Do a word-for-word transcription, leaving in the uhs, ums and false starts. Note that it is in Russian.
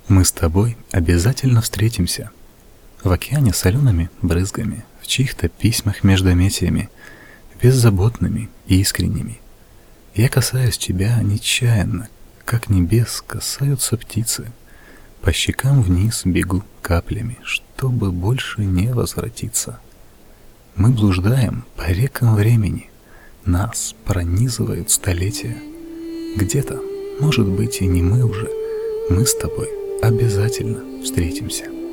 Мы с тобой обязательно встретимся в океане солеными брызгами, в чьих-то письмах междометиями, беззаботными и искренними. Я касаюсь тебя нечаянно, как небес касаются птицы. По щекам вниз бегу каплями, чтобы больше не возвратиться. Мы блуждаем по рекам времени, нас пронизывают столетия. Где-то, может быть, и не мы уже, мы с тобой обязательно встретимся.